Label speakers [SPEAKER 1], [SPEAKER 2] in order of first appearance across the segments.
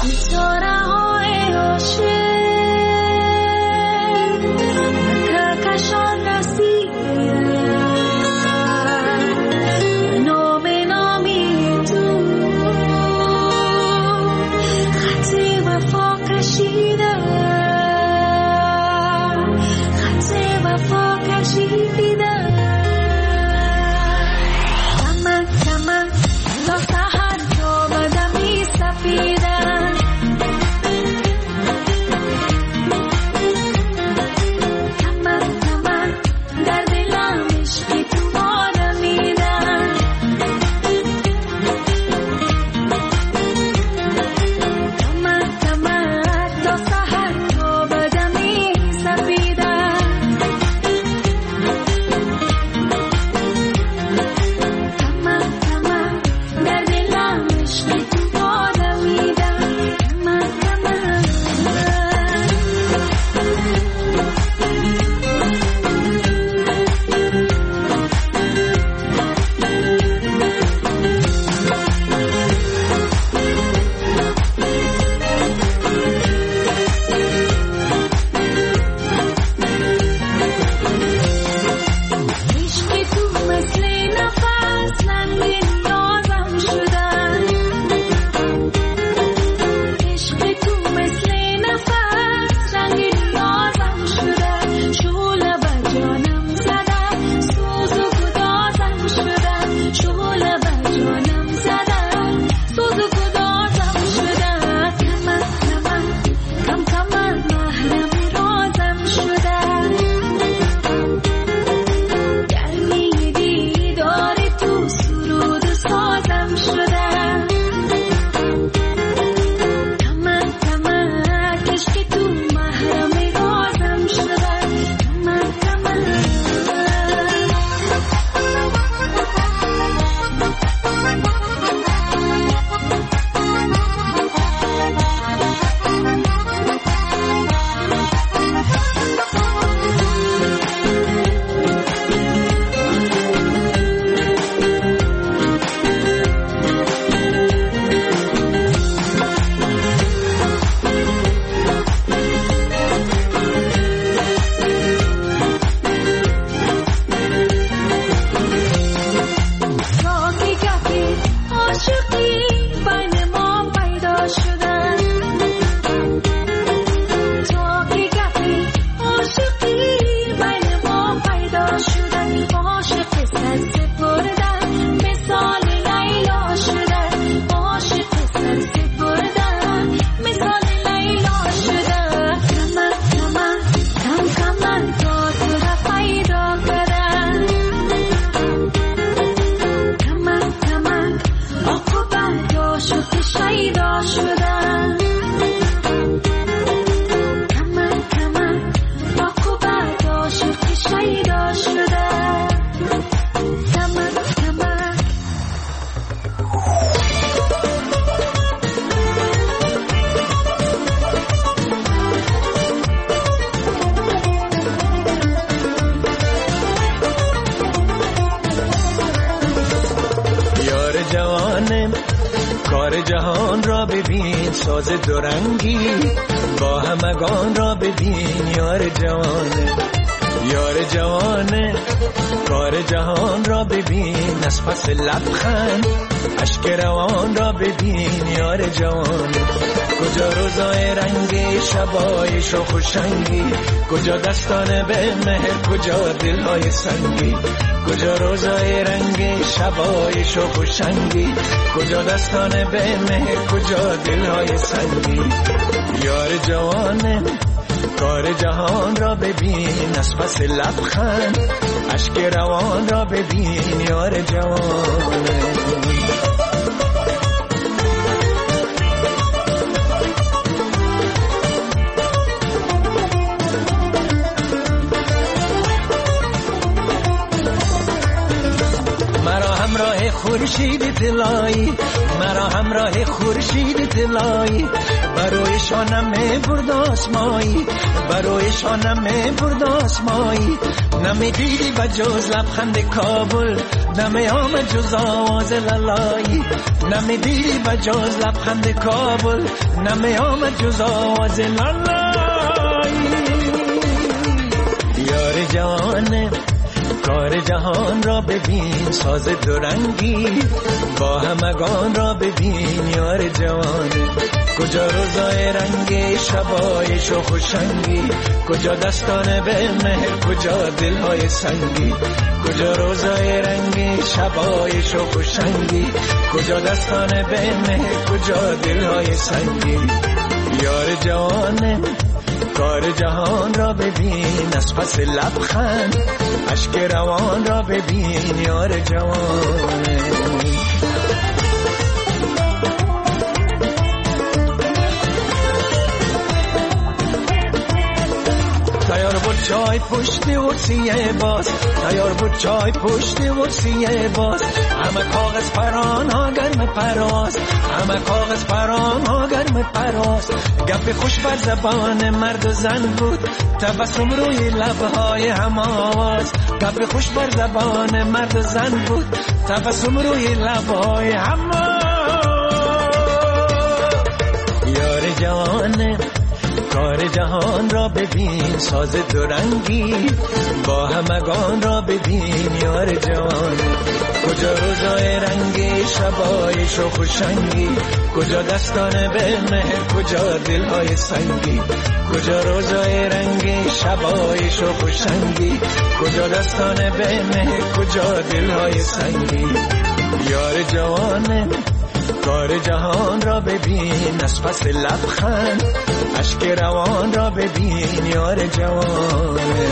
[SPEAKER 1] کار جهان را ببین، ساز دورنگی با همگان را ببین. یار جوانه، یار جوانه، کار جهان را ببین. از پس لبخند اشک روان را ببین. یار جوانه، کجا روزای رنگی، شبای شوخ و شنگی، کجا دستان به مهر، کجا دلهای سنگی. کجا روزای رنگی، شبای شوخ و شنگی، کجا دستان به مهر، کجا دلهای سنگی. یار جوانه، کار جهان را ببین. از پس لبخند اشک روان را ببین. یار جوانه، همراه خورشید طلایی، مرا همراه خورشید طلایی، بروی شانم برد آسمایی، برای شانم برد آسمایی. نمیدیدی و جز لبخند کابل، نمی آمد جز آواز لالایی. نمیدیدی و جز لبخند کابل، نمی آمد جز آواز لالایی. یار جوانه کار جهان را ببین، ساز دورنگی با همگان را ببین. یار جوانه کجا روزای رنگی، شبای شوخ و شنگی، کجا دستان به مهر، کجا دلهای سنگی. کجا روزای رنگی، شبای شوخ و شنگی، کجا دستان به مهر، کجا دلهای سنگی. یار جوانه کار جهان را ببین، از پس لبخند اشک روان را ببین. یار جوانه تیار بود چای پشت ورسیه باز، تیار بود چای پشت ورسیه باز. همه کاغذ پران ها گرم پراز، همه کاغذ پران ها گرم پراز. گپ خوش بر زبان مرد و زن بود، تبسم روی لبهای هم آواز. گپ خوش بر زبان مرد و زن بود، تبسم روی لبهای هم آواز. یار جوانه کار جهان را ببین، ساز دورنگی با همگان را ببین. یار جوان کجا روزای رنگی، شبای شوخ و شنگی، کجا دستان به مهر، کجا دلهای سنگی. کجا روزای رنگی، شبای شوخ و شنگی، کجا دستان به مهر، کجا دلهای سنگی. یار جوانه کار جهان را ببین، از پس لبخند اشک روان را ببین. یار جوانه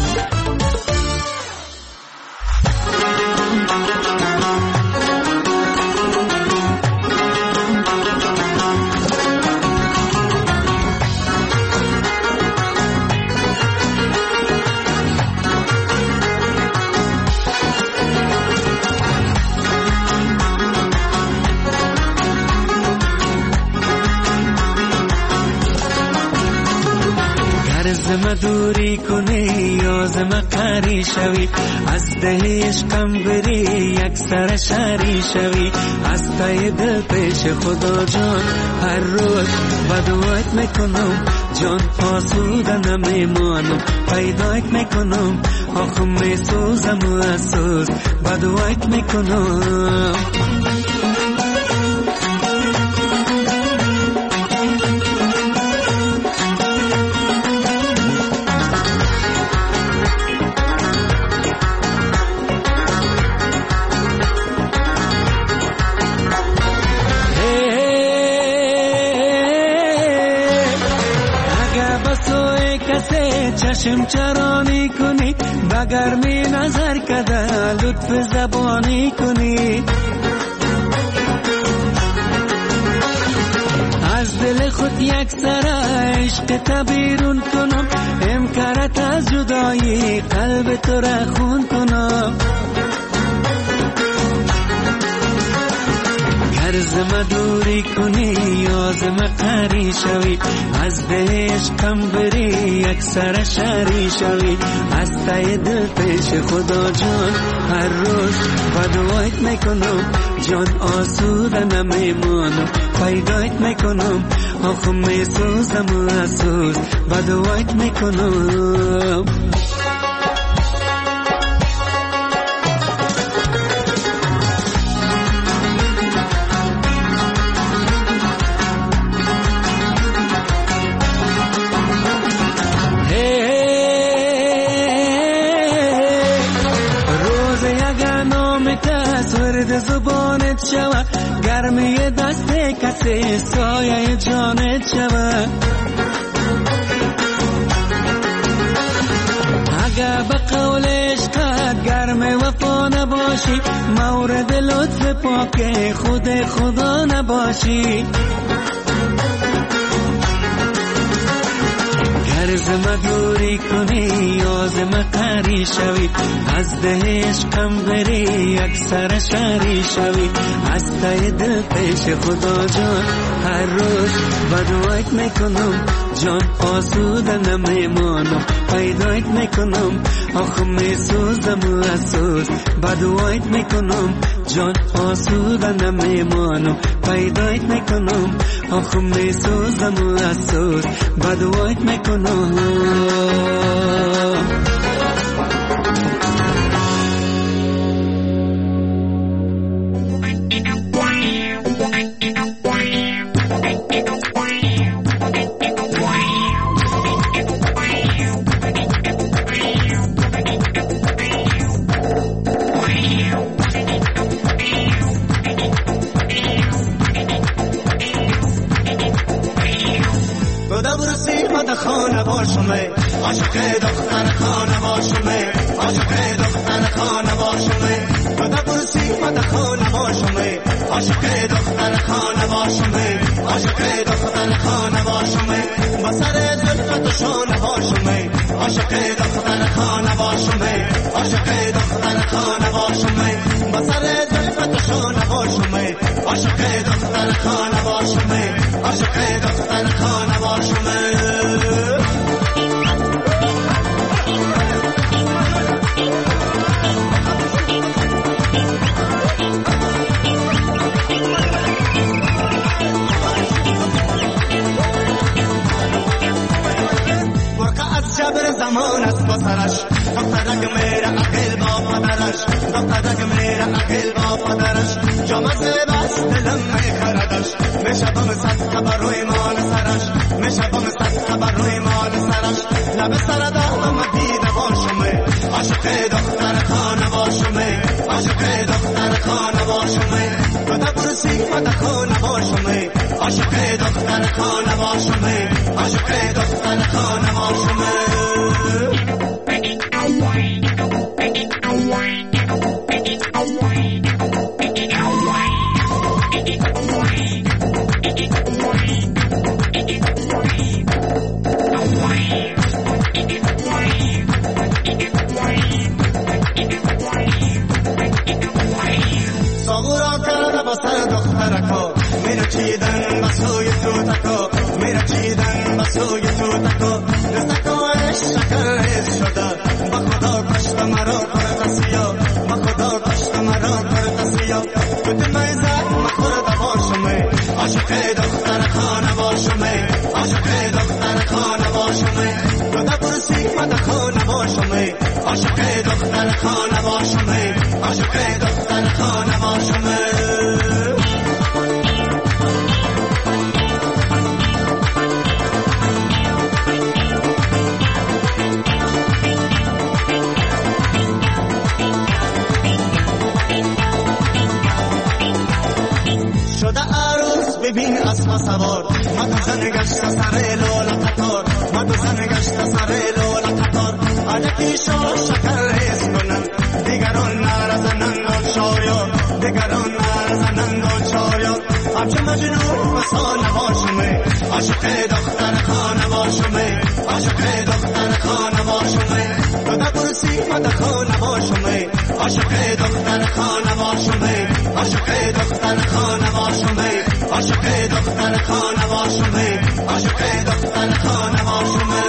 [SPEAKER 2] زم دوری کنی یا زم قری شوی، از ده عشقم بری یک سر شری شوی. از تای دل پیش خدا جان هر روز بدوایت میکنم، جان آسوده نمیمانم. پیدایت میکنم آخه میسوزم و اسوز بدوایت میکنم. چشم چرانی کنی، بگر می نظر کده لطف زبانی کنی. از دل خود یک سر عشق تبیرون کنم، امکارت از جدایی قلب تو را خون کنم. زم دوری کنی یا زم قری شوی، از ده عشقم بری یک سر شری شوی. از تای دل پیش خدا جان هر روز بدوایت میکنم، جان آسوده نمیمانم. پیدایت میکنم آخه میسوزم و اسوز بدوایت میکنم. زبانت شوه گرمی دست کسی سایه جانت شوه. اگه به قول عشقت گرم وفا نباشی، مورد لطف پاک خود خدا نباشی. زم دوری کنی یا زم قری شوی، از ده عشقم بری یک سر شری شوی. از تای دل پیش خدا جان هر روز بدوایت میکنم جان آسوده نمیمانم پیدایت میکنم آخه میسوزم اسوس بدوایت میکنم جان آسوده نمیمانم پیدایت میکنم آخه میسوزم اسوس بدوایت میکنم
[SPEAKER 3] خانه باشمه عاشق دختر خانه باشمه عاشق دختر خانه باشمه تو پرسی مد خانه باشمه عاشق دختر خانه باشمه عاشق دختر خانه باشمه با سر زلفت شانه باشمه عاشق دختر خانه باشمه عاشق دختر خانه باشمه با سر زلفت شانه باشمه عاشق دختر خانه باشمه عاشق دختر خانه باشمه جبر زمان است با سرش دخترک میره عقل با پدرش دخترک میره عقل با پدرش جامزه بس دلم میخردش میشبم صد بر روی مال سرش میشبم صد بر روی مال سرش لب سر دارم دیده باشمه عاشق دختر خانه باشمه عاشق دختر خانه باشمه تو پرسی مد خانه باشمه عاشق دختر خانه باشمه عاشق دختر خانه باشمه صغورا کرده با سر دخترکا میره چیدن بسوی تو تکا میره چیدن بسوی تو تکا رزدکا شکر شده با خدا کشت مرا کرد سیا با خدا کشت مرا کرد سیا تو میزد مخورده باشمه عاشق دختر خانه باشمه عاشق دختر خانه باشمه تو پرسی مد خانه باشمه عاشق دختر خانه باشمه عاشق دختر خانه باشمه ببین اسب سوار ما تو زن گشت سر لولا قطار ما تو زن گشت سر لولا قطار علکی شکر ریز کنن دیگران نرزنند و شاریار دیگران نرزنند و شاریار همچه مجنون بسانه باشمه عاشق دختر خانه باشمه عاشق دختر خانه باشمه تو پرسی مد خانه باشمه عاشق دختر خانه باشمه عاشق دختر خانه باشمه عاشق دختر خانه باشمه عاشق دختر خانه باشمه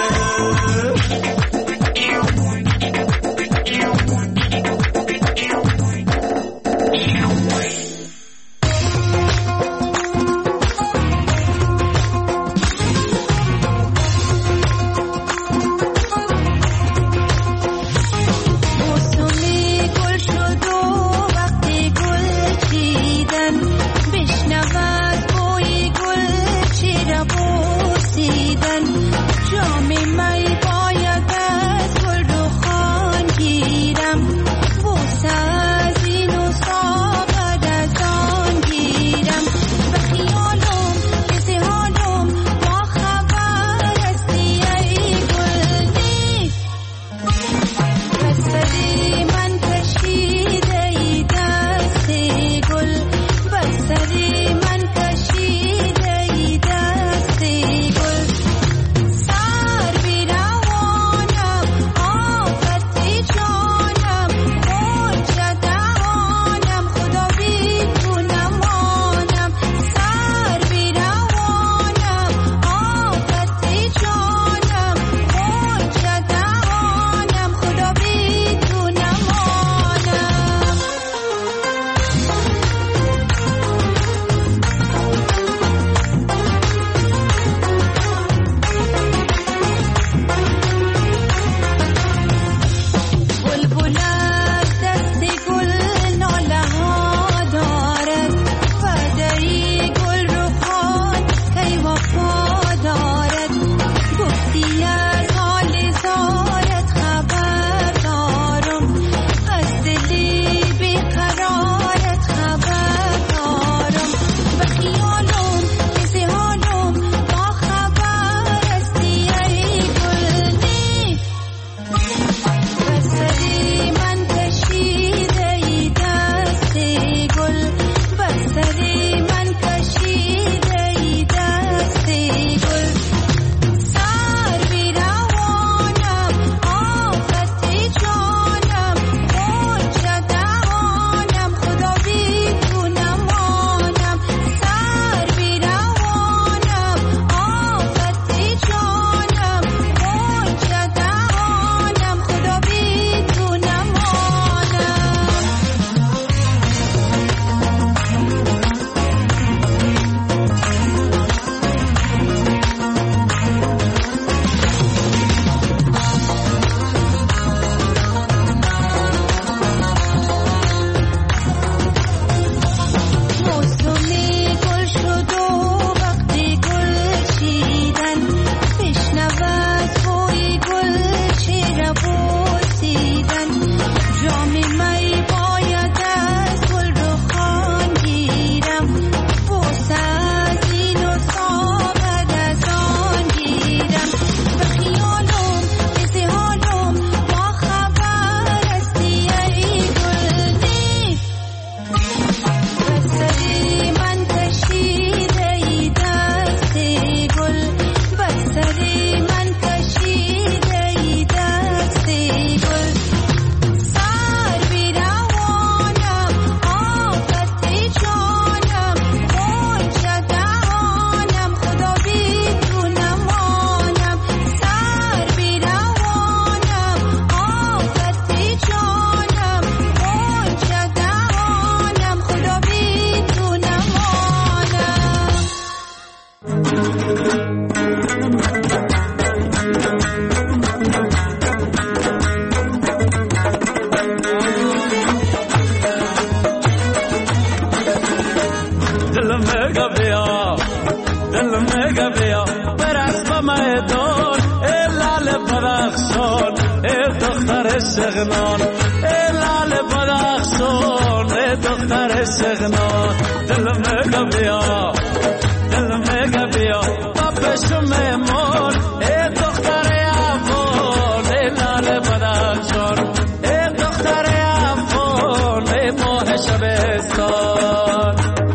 [SPEAKER 2] میگه بیا برقص به میدان ای لال بدخشان ای دختر شغنان ای لال بدخشان ای دختر شغنان دل میگه بیا دل میگه بیا با پشم میمون ای دختر افغان ای لال بدخشان ای دختر افغان ای ماه شبستان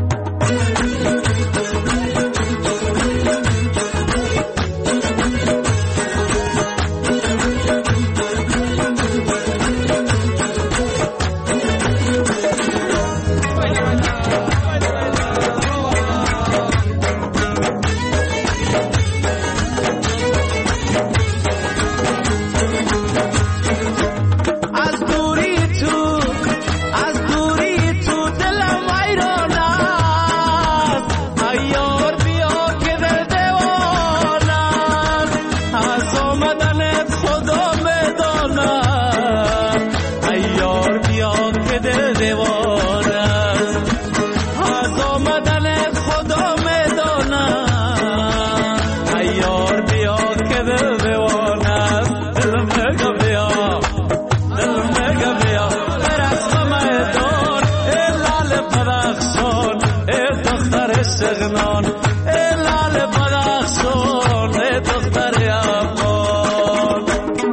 [SPEAKER 2] شغنان ای لال بدخشان ای دختر افغان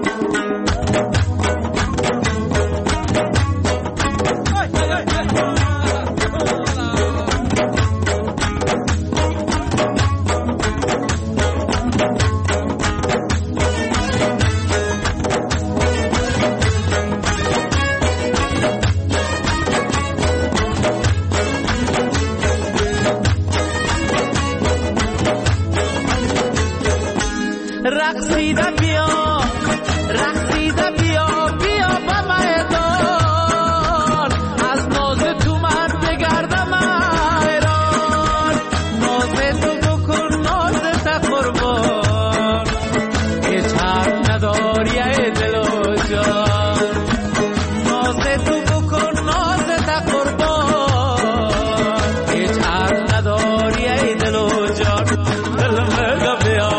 [SPEAKER 2] رقصیده بیا رقصیده بیا بیا به میدان از ناز تو من بگردم حیران ناز تو بکن ناز تا قربان هیچ حرف نداری ای دل و جان ناز تو بکن ناز تا قربان هیچ حرف نداری ای دل و جان دل میگه بیا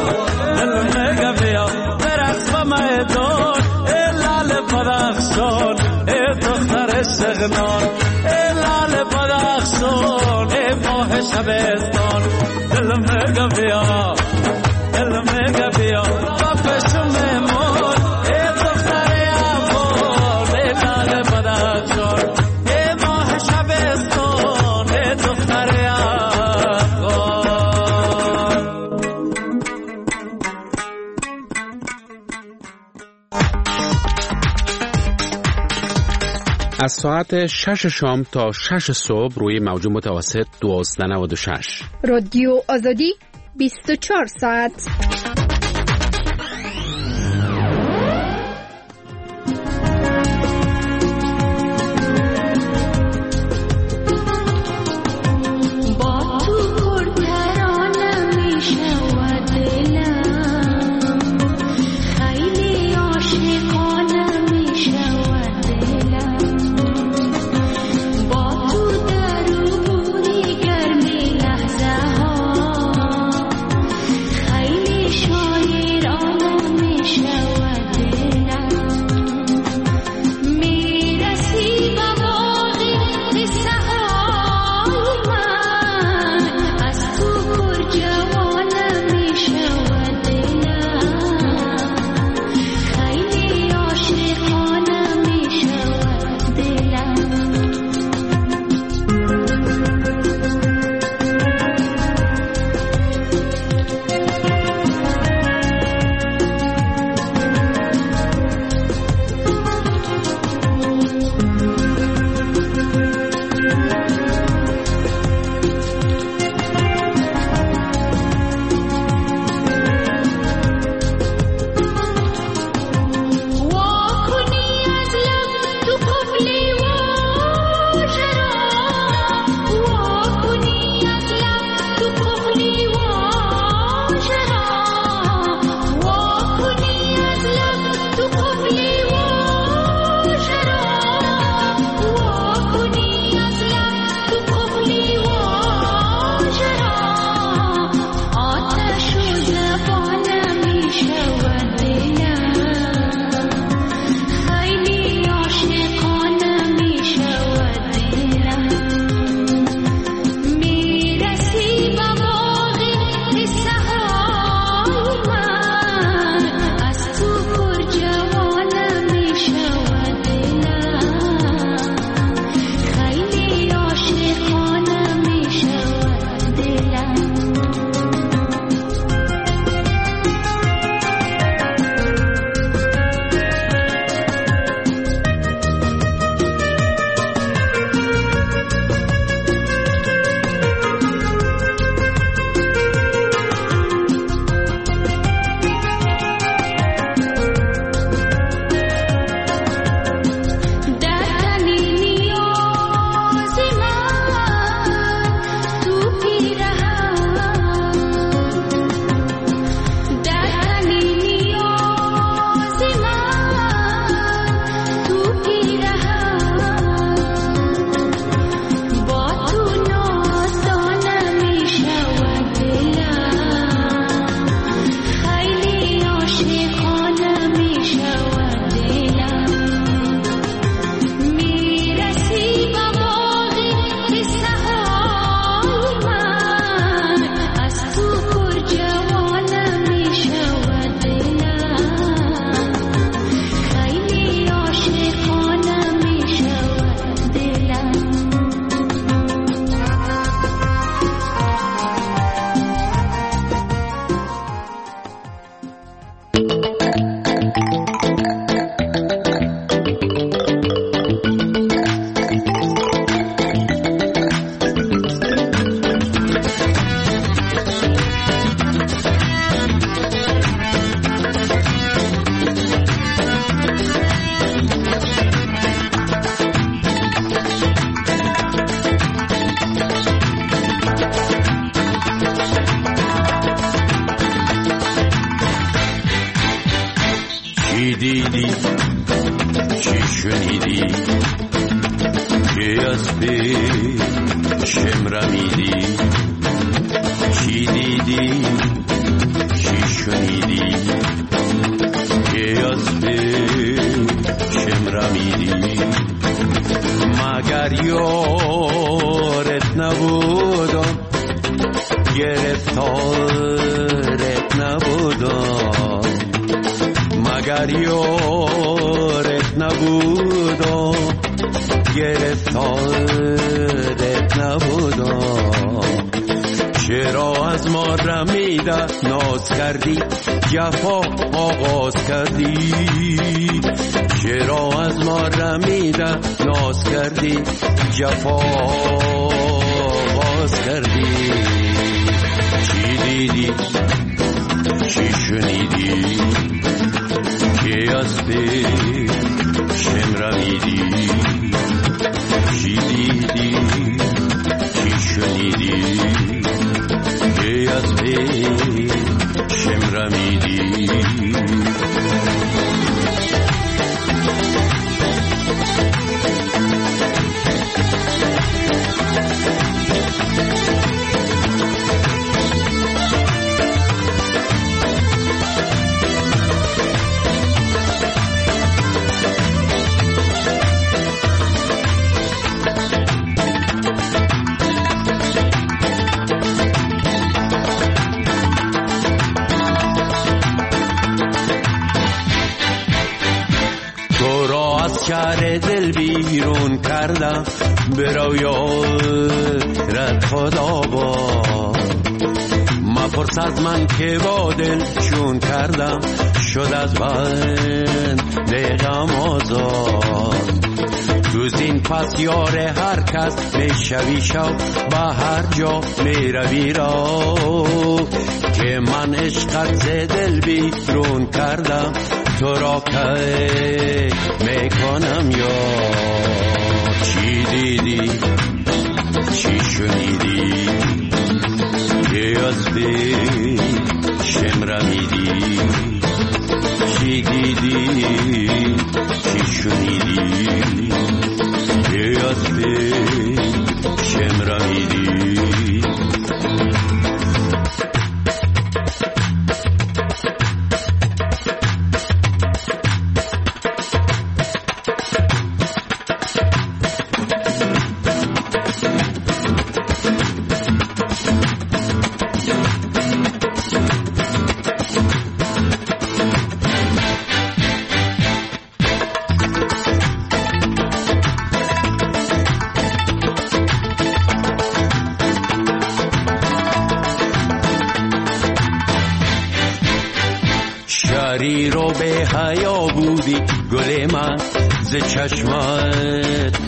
[SPEAKER 2] میدان ای لال بدخشان ای دختر شغنان ای لال بدخشان ای ماه شبستان دل میگه بیا دل میگه بیا با پشم میمون ای دختر افغان ای لال بدخشان ای ماه شبستان ای دختر افغان.
[SPEAKER 4] از ساعت 6 شام تا 6 صبح روی موج متوسط 1296
[SPEAKER 5] رادیو آزادی 24 ساعت.
[SPEAKER 6] خیلی
[SPEAKER 2] دیدی چی شنیدی که از پیشم رمیدی چی دیدی چی شنیدی که از پیشم رمیدی مگر یارت نبودم گرفتارت نبودم مگر یارت نبودم گرفتارت نبودم چرا از ما رمیده ناز کردی جفا آغاز کردی چرا از ما رمیده ناز کردی جفا آغاز کردی چی دیدی چی شنیدی که از پیشم رمیدی چی دیدی چی شنیدی که از پیشم رمیدی شهر دل بیرون کردم به رویات خدا با مپرس از من که با دل چون کردم شد از بند غم آزاد تو زین پس یار هر کس میشوی شو به هر جا میروی را که من عشقت ز دل بیرون کردم تو را که میکنم یا چی دیدی چی شنیدی که از پیشم رمیدی چی دیدی چی شنیدی که از پیشم رمیدی شری رو به حیا بودی گل من ز چشمت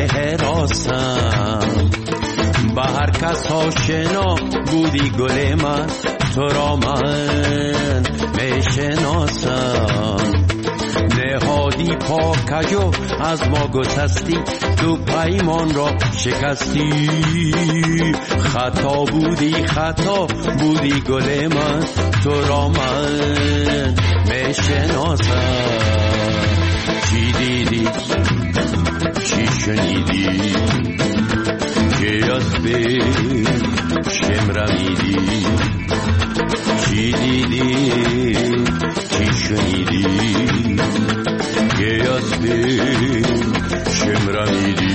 [SPEAKER 2] مهراسم به هر کس آشنا بودی گل من تو را من میشناسم نهادی پاکجو از ما گسستی تو پیمان را شکستی خطا بودی گل من تو را من میشناسم چی دیدی چی شنیدی که از پیشم رمیدی چی دیدی چی شنیدی که از پیشم رمیدی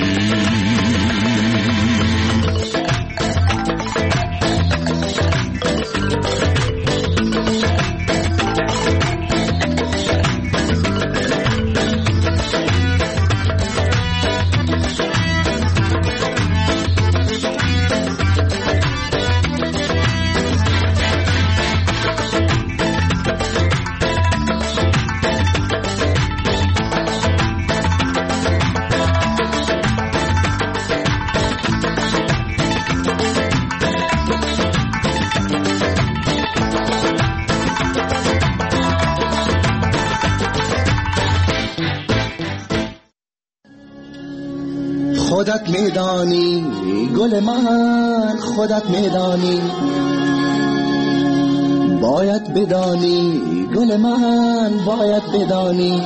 [SPEAKER 3] خودت میدانی گل من خودت میدانی باید بدانی گل من، باید بدانی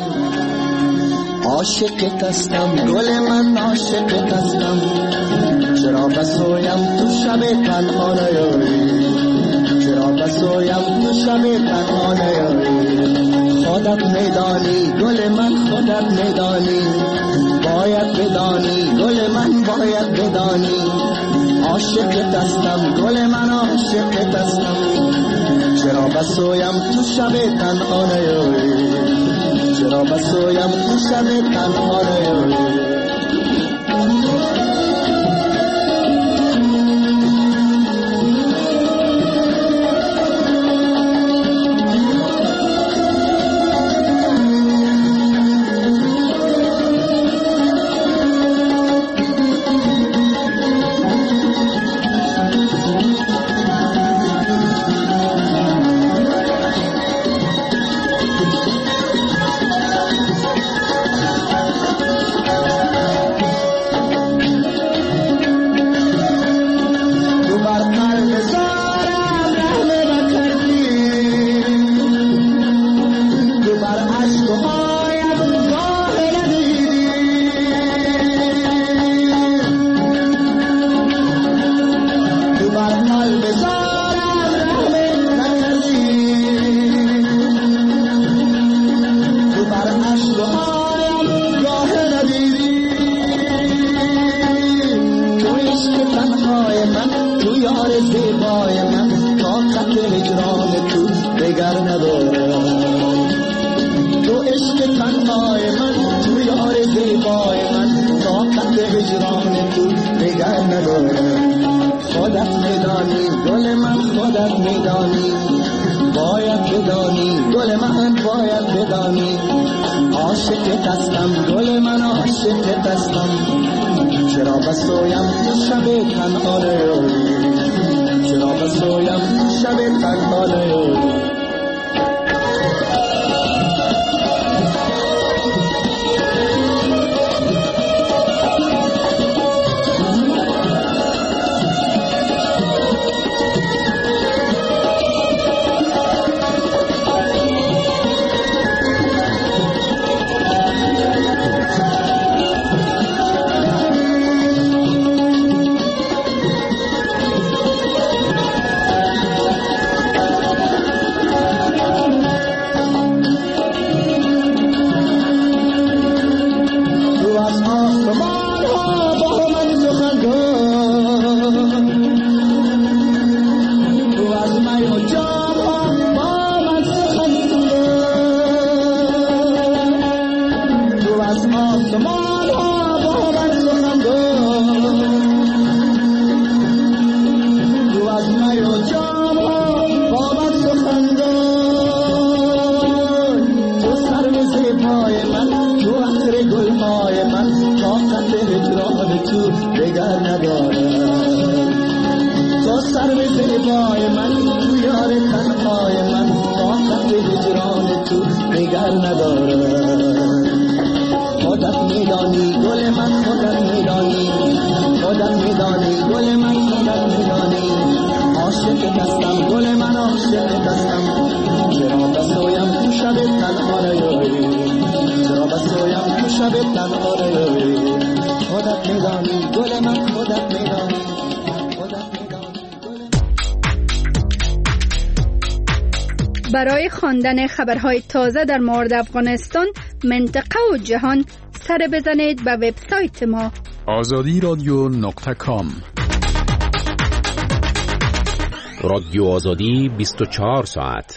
[SPEAKER 3] عاشقت هستم گل من، عاشقت هستم. چرا بسویم تو شب تنها نیایی، چرا بسویم تو شب تنها نیایی. خودت میدانی گل من، خودت میدانی باید بدانی گل من، باید بدانی عاشقت هستم گل من، عاشقت هستم. چرا بسویم تو شب تنها نیایی، چرا بسویم تو شب تنها نیایی.
[SPEAKER 5] برای خواندن خبرهای تازه در مورد افغانستان، منطقه و جهان سر بزنید به وبسایت ما
[SPEAKER 6] azadiradio.com.
[SPEAKER 4] رادیو آزادی 24 ساعت.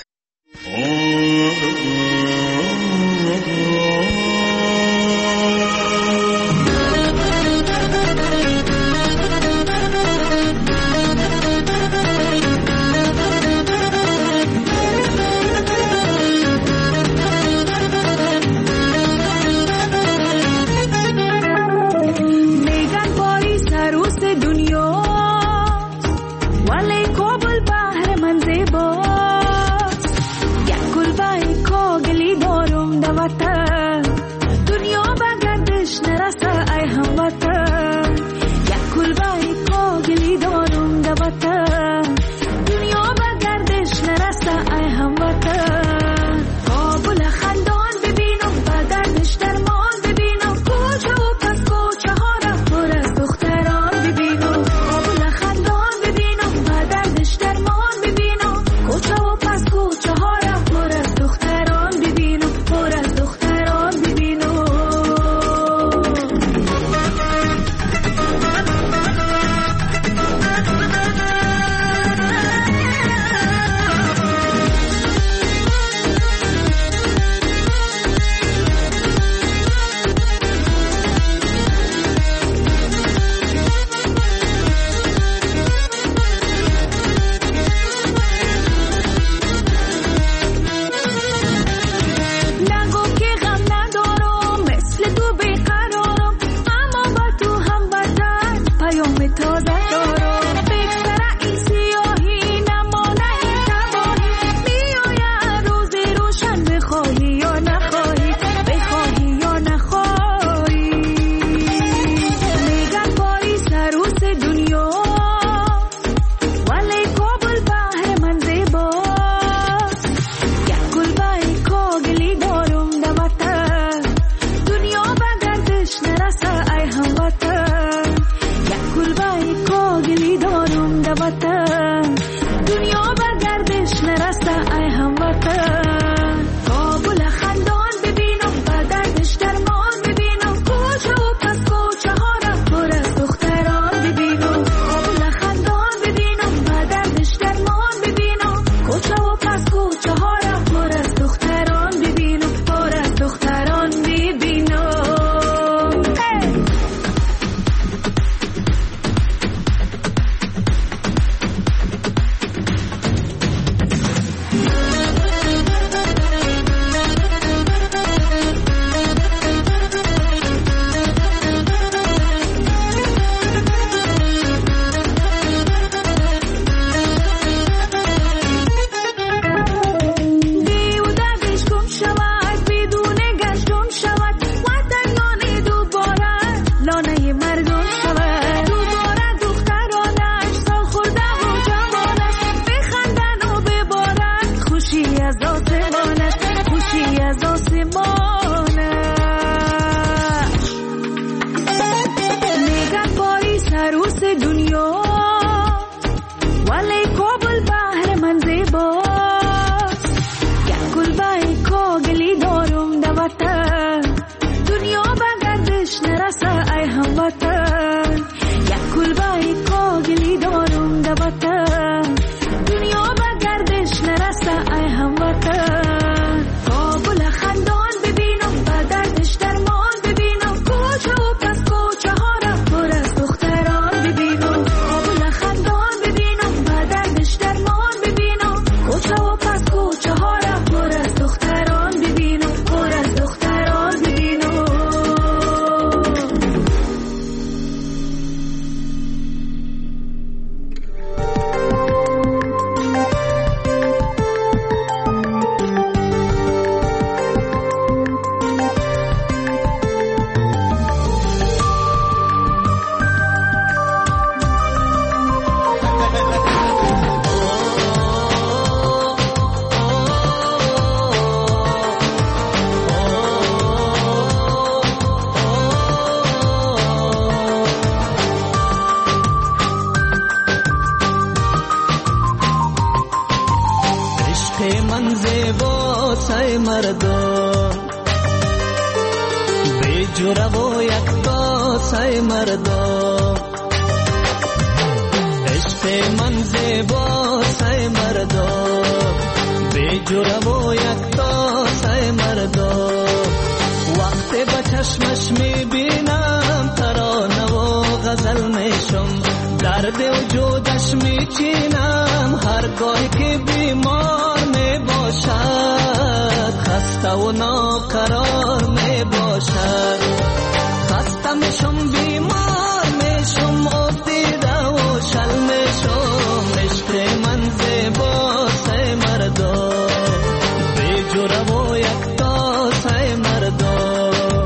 [SPEAKER 6] عشق من زیبا سای مردم بی جوره و یکتا سای مردم عشق من زیبا سای مردم بی جوره و یکتا سای مردم وقتی با چشمش میبینم ترانه و غزل میشم درد وجودش میچینم هرگاهی که بیمار میباشد خسته و ناقرار میباشد خسته میشم بیمار میشم افتیده و شل میشم عشق من زیبا سای مردم بی جوره و یکتا سای مردم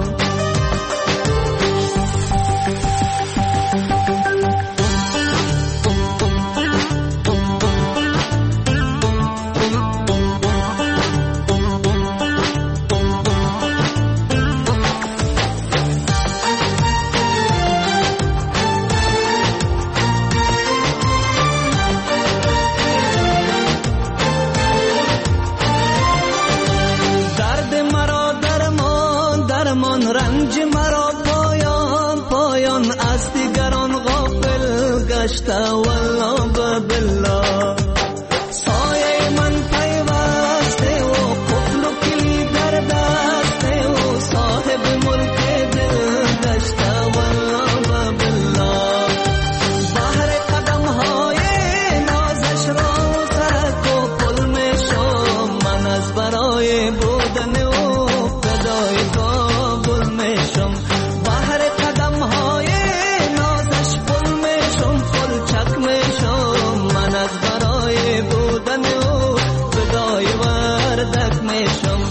[SPEAKER 6] رنج مرا پایان پایان از دیگران غافل گشته والله بالله سایه من پیوسته و قفل و کلی در دسته و صاحب ملک دل گشته والله بالله بحر قدم های نازش را سرک و پل میشم من از برای بودن و فدای کابل میشم بحر قدم های نازش پل میشم پل چک میشم من از برای بودن و فدای وردک میشم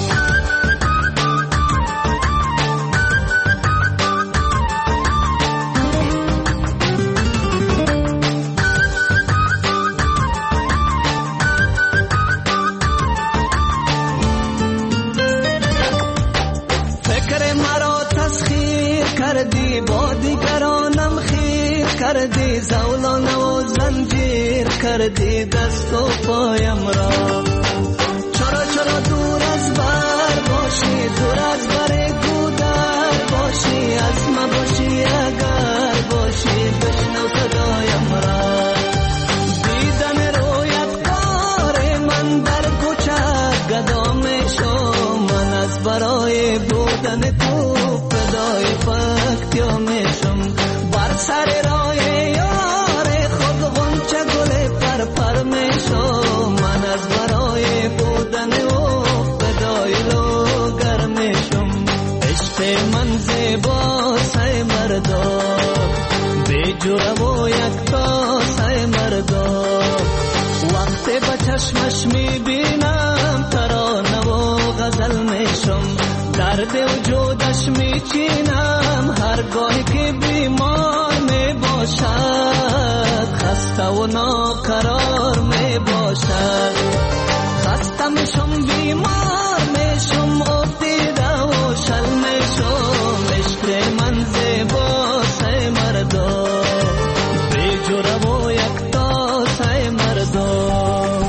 [SPEAKER 6] کردی با دیگرانم خیر کردی زولانه و زنجیر کردی دست و پایم را چرا دور از بر باشی دور از بر گودر باشی از ما باشی اگر باشی بشنو صدایم را دیدن رویت کار من در کوچه گدا میشم من از برای بودن تو فدای فکتیا میشم بر سر راه یار خود غنچه گل پر میشم من از برای بودن و فدای لوگر میشم عشق من زیبا سای مردم بی جوره و یکتا سای مردم وقتی با چشمش میبینم ترانه و غزل میشم درد وجودش میچینم هرگاهی که بیمار میباشد خسته و ناقرار میباشد خسته میشم بیمار میشم افتیده و شل میشم عشق من زیبا سای مردم بی جوره و یکتا سای مردم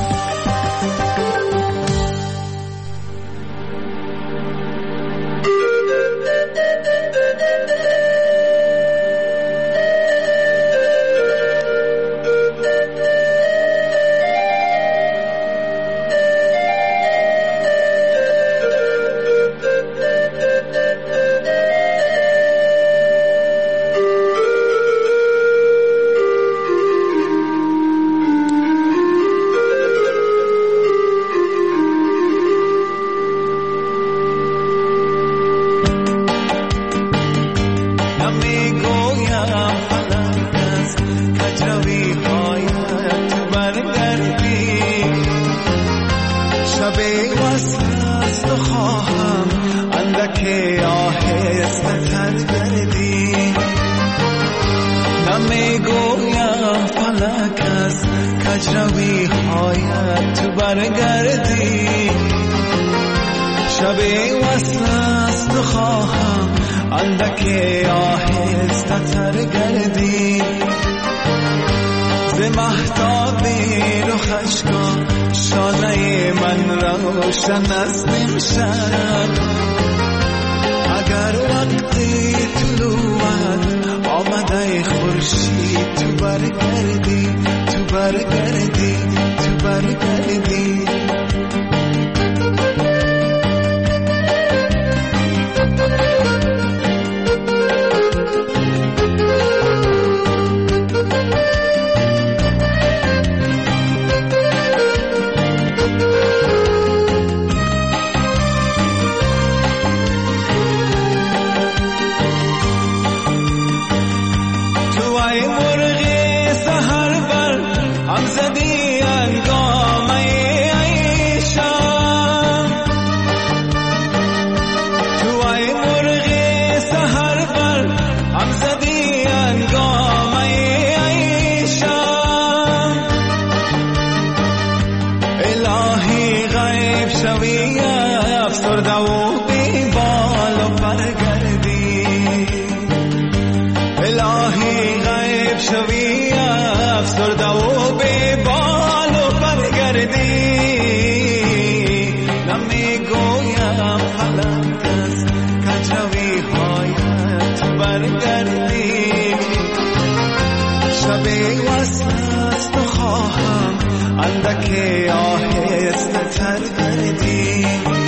[SPEAKER 1] کجروی هایت تو برگردی شب وصل است و خواهم اندک آهسته تر گردی ز مهتاب رخش کن شانه من روشن است امشب. اگر وقتی طلوعت آمده خورشید تو برگردی، تو برگردی، تو برگردی. که آهسته تر کردی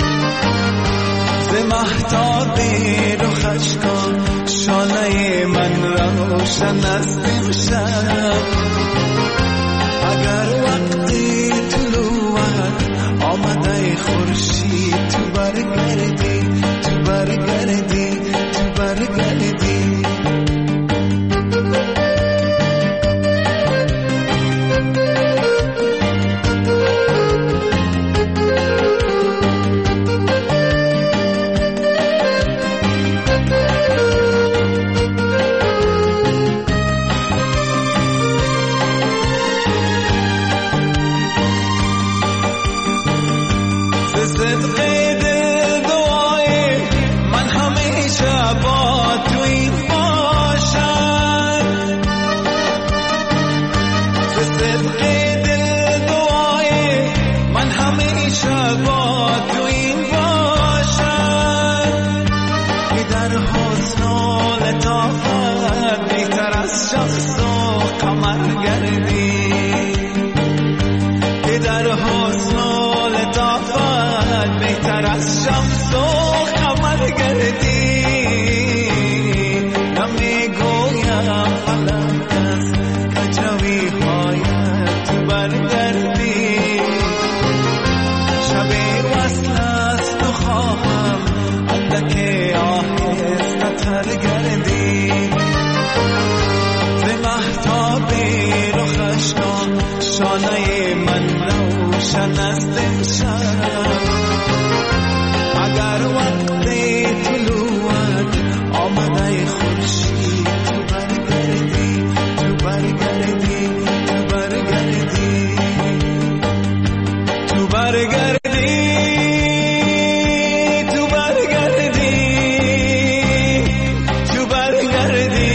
[SPEAKER 1] ز مهتاب رخش کن شانه من روشن است امشب. اگر وقتی طلوعت آمده خورشید تو برگردی، تو برگردی، تو برگردی. شانه من روشن است امشب. اگر وقتی طلوعت آمده خورشید تو برگردی، تو برگردی، تو برگردی، تو برگردی، تو برگردی، تو برگردی،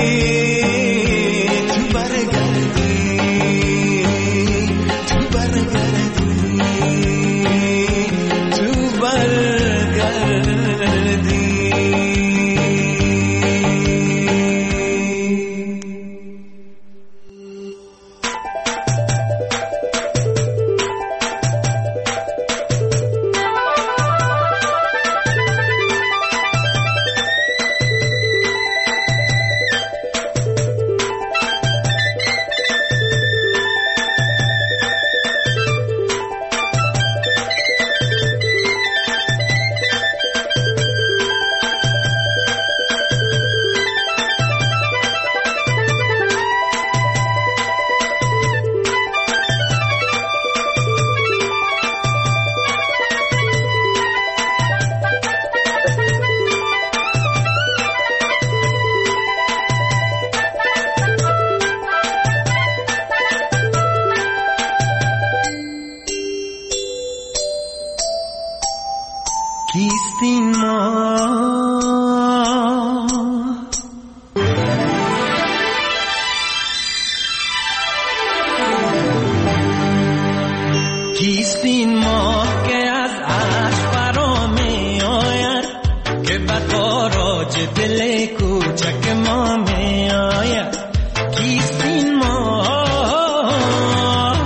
[SPEAKER 1] تو برگردی. کیستین ما ماه که از عرش فرا می آید که به تاراج دل کوچک ما می آید. کیست این ماه؟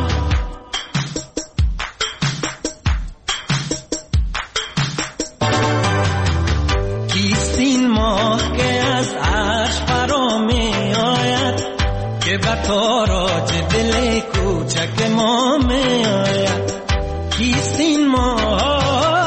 [SPEAKER 1] کیست این ماه که از عرش فرا می آید که به تاراج دل کوچک ما می آید. کیست این ماه؟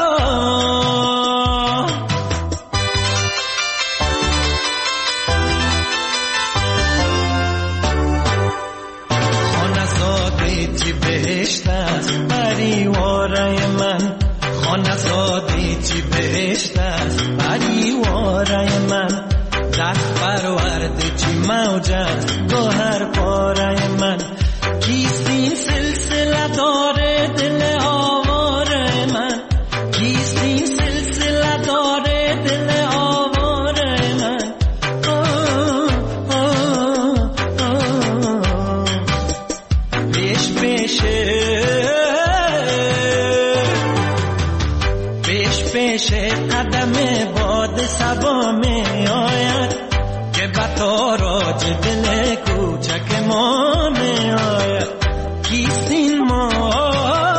[SPEAKER 1] خانه‌زاده چی بهشت است پریواره من، خانه‌زاده چی بهشت است پریواره من، دست پرورده چی موج است گوهر پاره من. کیست این سلسله داره دل آواره من؟ کیست این سلسله داره دل آواره من؟ پیش پیشه قدم باد صبا می آید که به تاراج دل کوچک ما می آید. کیست این ماه؟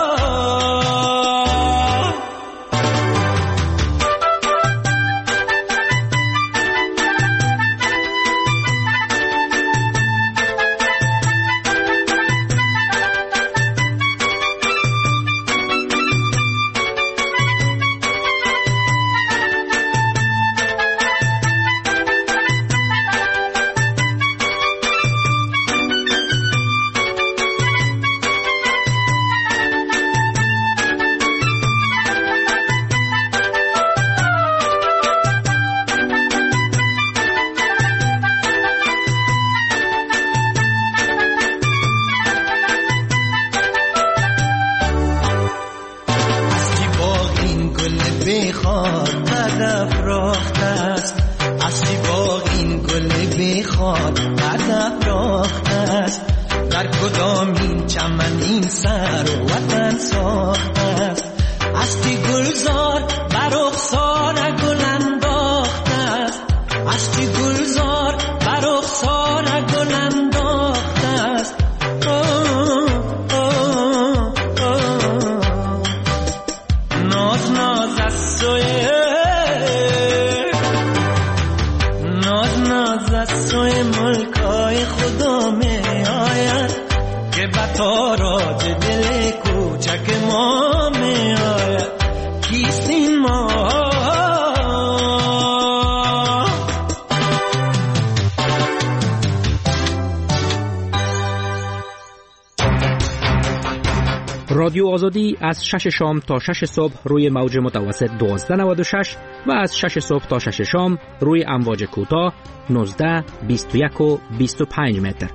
[SPEAKER 7] رادیو آزادی از 6 شام تا 6 صبح روی موج متوسط 1296 و از 6 صبح تا 6 شام روی امواج کوتاه 19، 21 و 25 متر.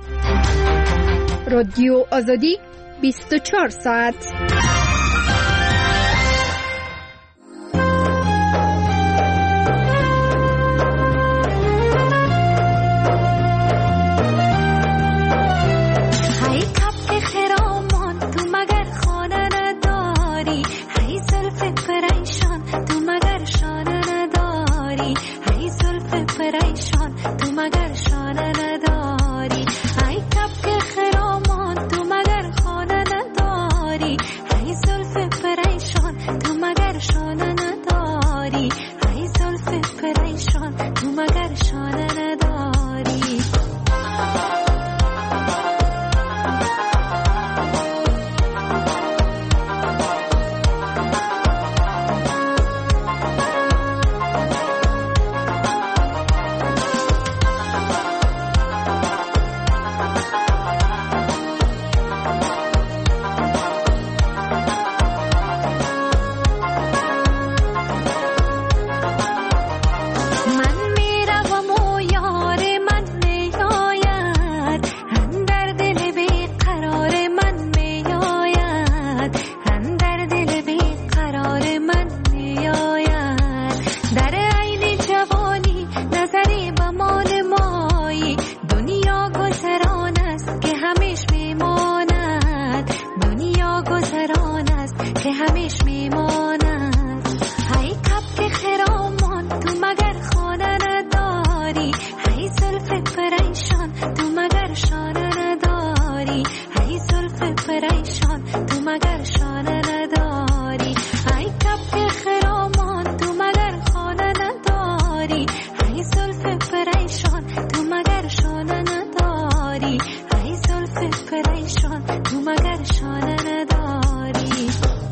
[SPEAKER 5] رادیو آزادی 24 ساعت.
[SPEAKER 8] ای دلش میماند. هی کبک خرامان تو مگر خانه نداری، هی زلف پریشان تو مگر شانه نداری، هی زلف پریشان تو مگر شانه نداری، هی کبک خرامان تو مگر خانه نداری، هی زلف پریشان تو مگر شانه نداری، هی زلف پریشان تو مگر شانه نداری.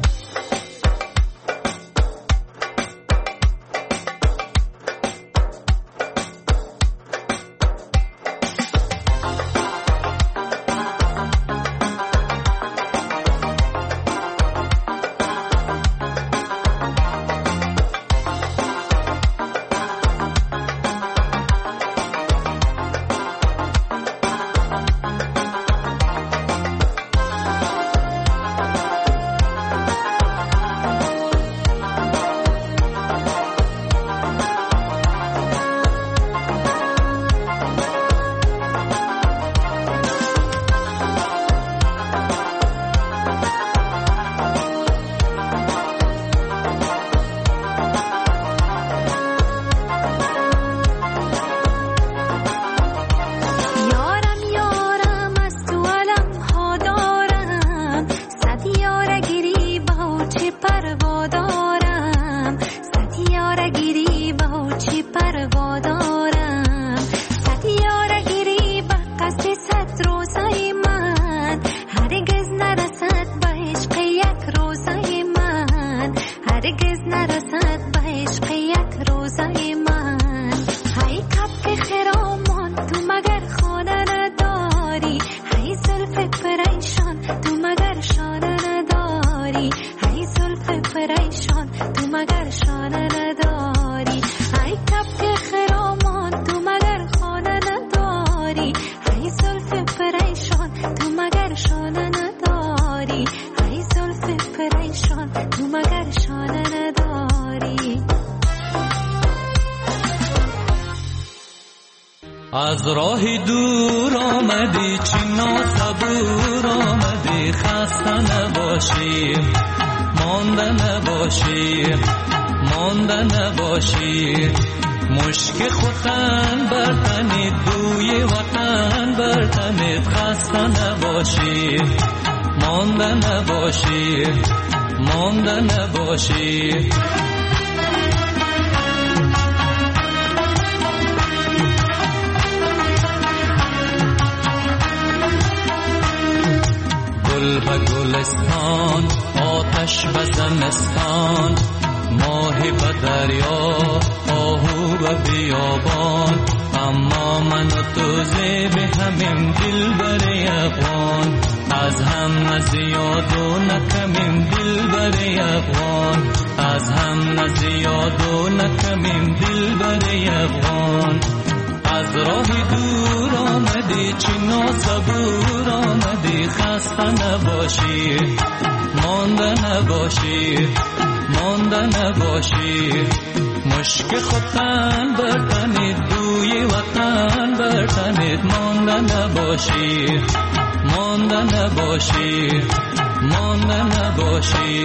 [SPEAKER 6] از راه دور آمدی چینا صبور آمدی، خسته نباشی مانده نباشی مانده نباشی، مشک خوتن برتنید بوی وطن برتنید، خسته نباشی مانده نباشی مانده نباشی. گل به گلستان آتش به زمستان، ماهی به دریا آهو به بیابان، اما من و تو زیب همین دل بر افغان، از هم نزیاد و نکمیم دل بر افغان، از هم نزیاد و نکمیم دل بر افغان. از راه دور آمدی چینا صبور آمدی، خسته نباشی مانده نباشی مانده نباشی، مشک خوتن برتنید بوی وطن برتنید، مانده نباشی مانده نباشی مانده نباشی.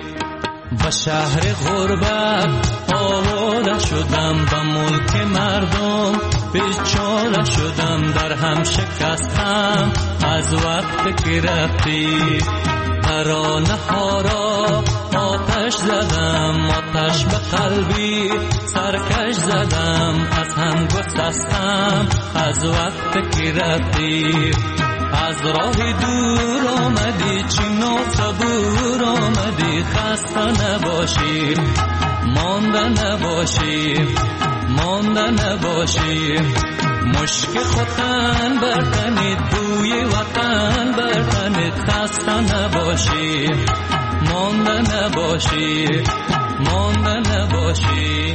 [SPEAKER 6] به شهر غربت آواره شدم، به ملک مردم بیچاره شدم، در هم شکستم از وقت که رفتی، ترانه ها را آتش زدم، آتش به قلبی سرکش زدم، از هم گسستم از وقت که رفتی. از راه دور آمدی چینا صبور آمدی، خسته نباشی مانده نباشی مانده نباشی، مشک خوتن برتنید بوی وطن برتنید، خسته نباشی مانده نباشی مانده نباشی.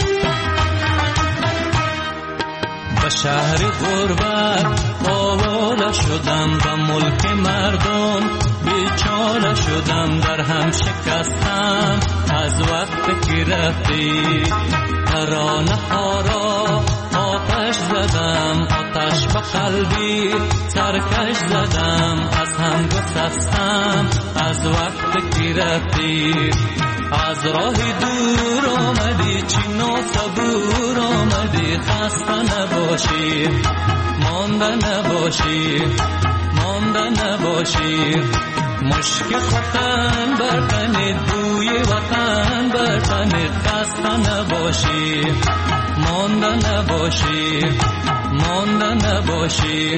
[SPEAKER 6] شهر غربت آواره حواله شدم به ملک مردم، بیچاره شدم در هم شکستم از وقت که رفتی. ترانه ها را آتش زدم، آتش به قلبی سرکش زدم، از هم گسستم از وقت که رفتی. از راه دور آمدی چین و صبور آمدی، خسته نباشی مانده نباشی مانده نباشی. مشک وطن برتنید بوی وطن برتنید، خسته نباشی مانده نباشی مانده نباشی.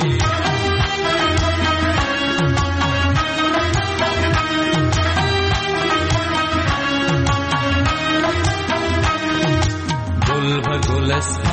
[SPEAKER 6] گل به گلستان